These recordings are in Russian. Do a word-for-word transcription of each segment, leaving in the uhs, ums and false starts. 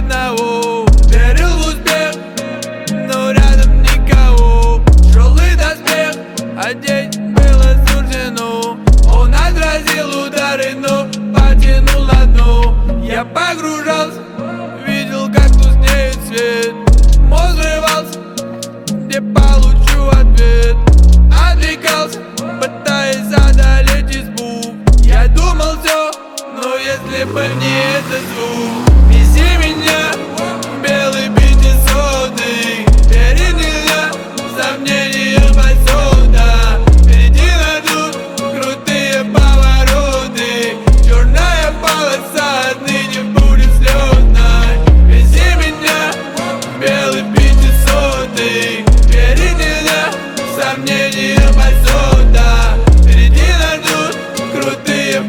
одного. Верил в успех, но рядом никого. Тяжелый доспех одеть было суждено. Он отразил удары, но потянул на дно. Я погружался, видел, как тускнеет свет. Мозг взрывался, где получу ответ. Отвлекался, пытаясь одолеть избу. Я думал все, но если бы не этот звук. Вези меня, белый пятисотый. Перед нельзя, сомнения посуда. Впереди найдут крутые повороты. Черная полоса отныне будет слетной. Вези меня, белый пятисотый. Перед нельзя, сомнения посуда. Впереди найдут крутые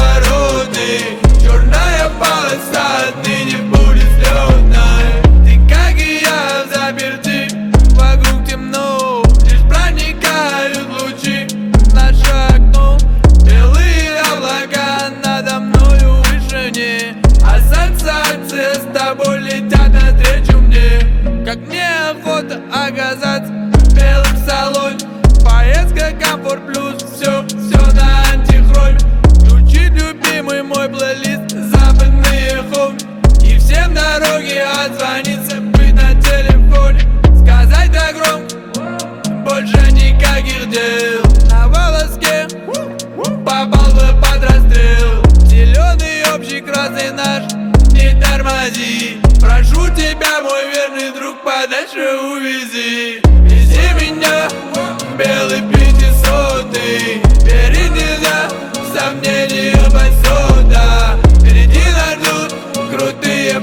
повороты. Черная полоса отныне будет слетной. Ты, как и я, заперти, вокруг темно. Лишь проникают лучи в наше окно. Белые облака надо мною в вышине. Ассоциации с тобой летят навстречу мне. Как мне охота оказаться в белом салоне. Поездка комфорт плюс, все, все на антихроме. Включить любимый мой плейлист, западные хоми. И всем дороги отзвониться, быть на телефоне. Сказать да громко, больше никаких дел. На волоске попал бы под расстрел. Зеленый общий красный наш, не тормози. Прошу тебя, мой верный друг, подальше увези. Вези меня, белый пятисотый. Перед нельзя, сомнения посуда. Впереди найдут крутые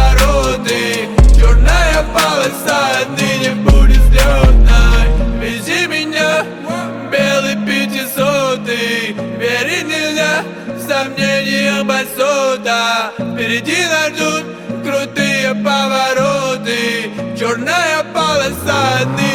повороты. Черная полоса отныне будет слетной. Вези меня, белый пятисотый. Верить нельзя, сомнения посуда. Впереди найдут крутые повороты. Черная полоса отныне